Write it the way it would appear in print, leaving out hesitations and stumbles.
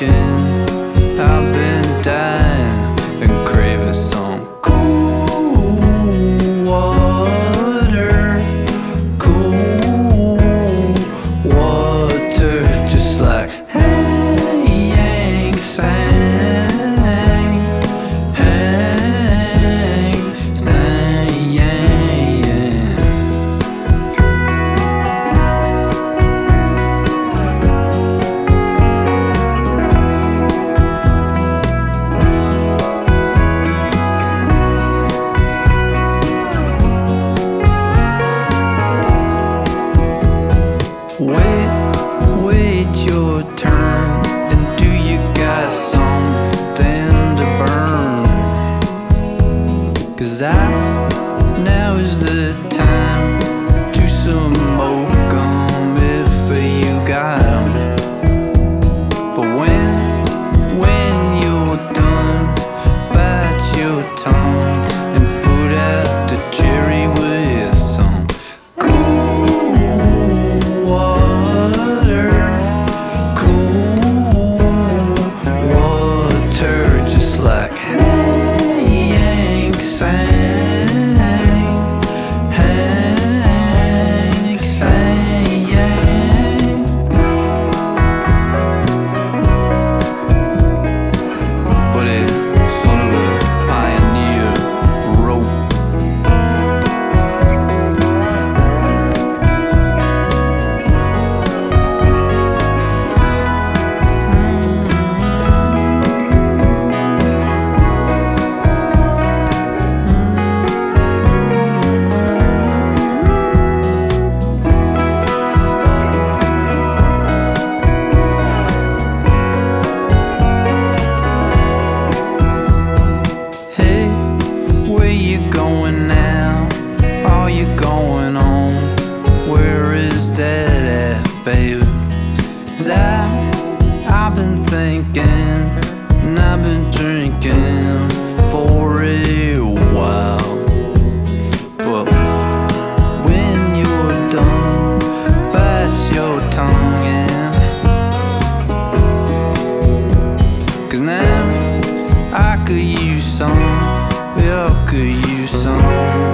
drinking, I've been dying and craving some cool water, cool water, just like Hang Sang, Hang Sang, yeah, yeah. Wait your turn, and do you got something to burn? 'Cause now is the time to smoke 'em if you got 'em. But when you're done, bite your tongue and put out the cherry with some cool water, cool water, just like Hang Sang, Hang Sang, yeah. But it's sort of a pioneer rope. Hey, where you going now? Are you going on? Where is that at, baby? 'Cause I've been thinking, and I've been drinking for a while. But when you're done, bite your tongue and 'cause now I could use some, we all could use some